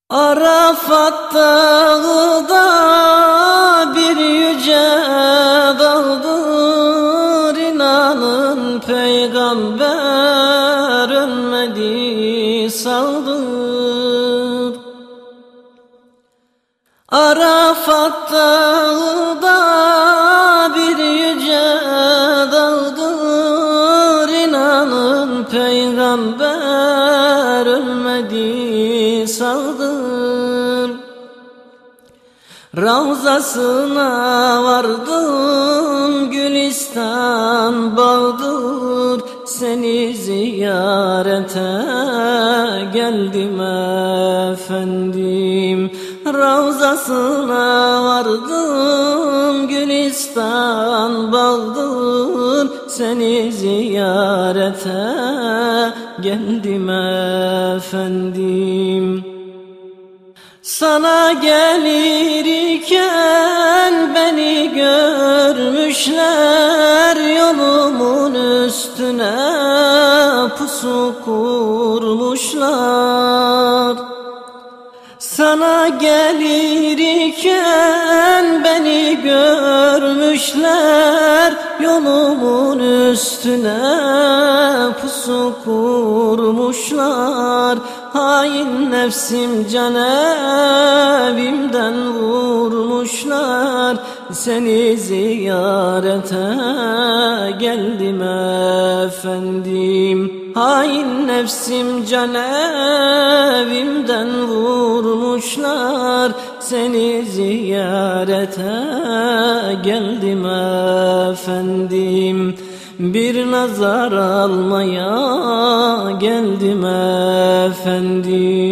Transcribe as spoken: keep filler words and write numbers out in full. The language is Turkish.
Arafat dağıda bir yüce dağdır, inanın peygamber ölmedi sağdır. Arafat dağıda bir yüce dağdır, inanın peygamber ölmedi sağdır. Ravzasına vardım, gülistan bağdır, seni ziyarete geldim efendim. Ravzasına vardım, gülistan bağdır, seni ziyarete geldim efendim. Sana gelirken beni görmüşler, yolumun üstüne pusu kurmuşlar. Sana gelirken beni görmüşler, yolumun üstüne pusu kurmuşlar. Hain nefsim can evimden vurmuşlar, seni ziyarete geldim efendim. Hain nefsim can evimden vurmuşlar, seni ziyarete geldim efendim. Bir nazar almaya geldim efendim.